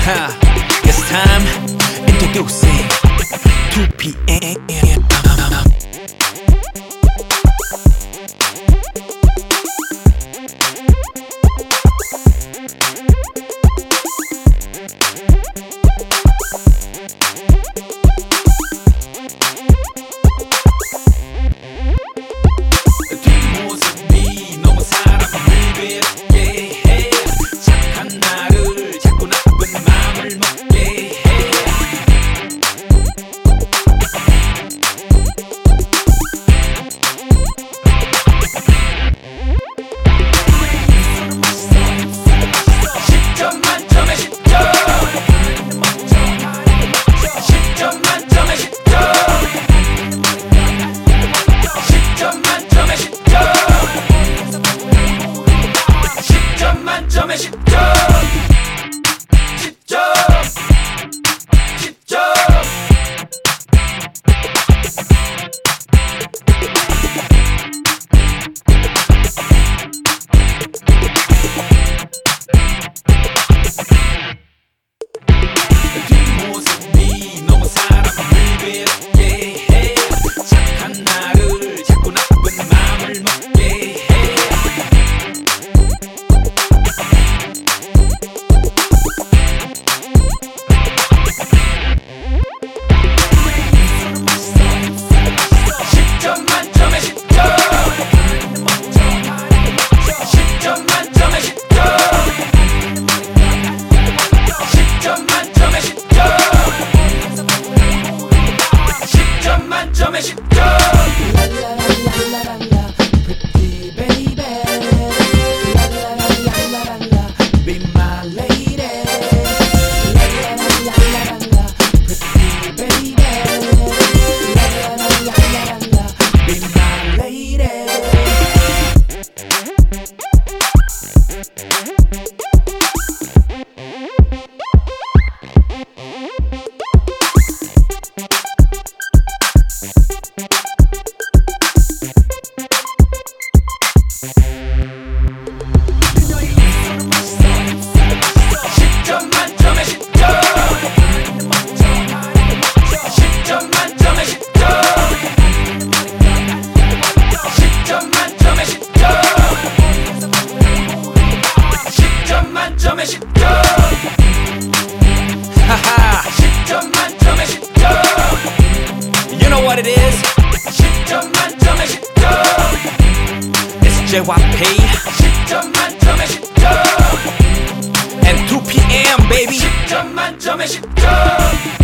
It's time introducing 2PM. 뒷모습이 너무 사람을 괴롭게 해. 착한 나를 자꾸 나쁜 마음을 먹게 해. 십 점 만점에 10점. 10점 만점에 10점. 10점 만점에 10점. 10점 만점에 10점. 10점. 10점. 뒷모습이 너무 사람을 괴롭게 해. 착한 나를 자꾸 나쁜 마음을 먹게 해. 십 점 만점에 10점. 10점 만점에 10점. 10점 만점에 10점. 10점 만점에 10점. Pretty baby, be my lady. Pretty baby, be my lady. 십 점 만점에 10점. 10점 만점에 10점. 10점 만점에 10점. 10점 만점에 10점. 하하. 10점 만점에 10점. You know what it is? 10점 만점에 10점. It's JYP. 10점 만점에 10점. And 2PM baby. 10점 만점에 10점.